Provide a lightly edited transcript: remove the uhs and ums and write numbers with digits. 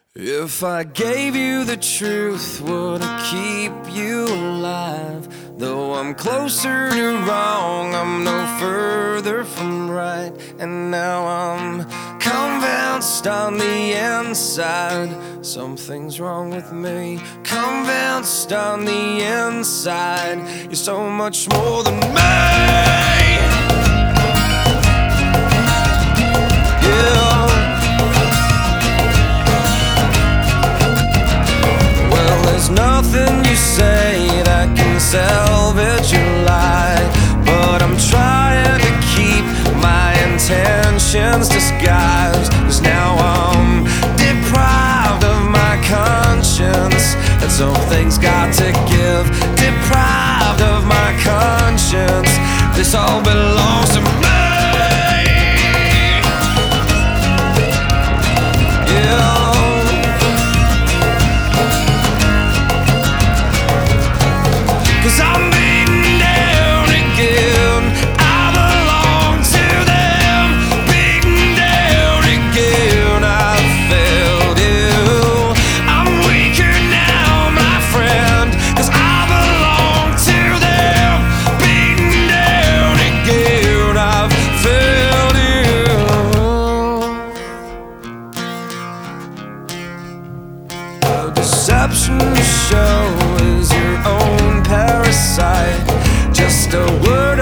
If I gave you the truth, would it keep you alive? Though I'm closer to wrong, I'm no further from right. And now I'm convinced on the inside something's wrong with me. Convinced on the inside you're so much more than me. Nothing you say that can salvage your lie, but I'm trying to keep my intentions disguised. 'Cause now I'm deprived of my conscience, and something's got to give. Deprived of my conscience, this all belongs to me. I'm beaten down again, I belong to them. Beaten down again, I've failed you. I'm weaker now, my friend, 'cause I belong to them. Beaten down again, I've failed you. The deception you show is your own parasite, just a word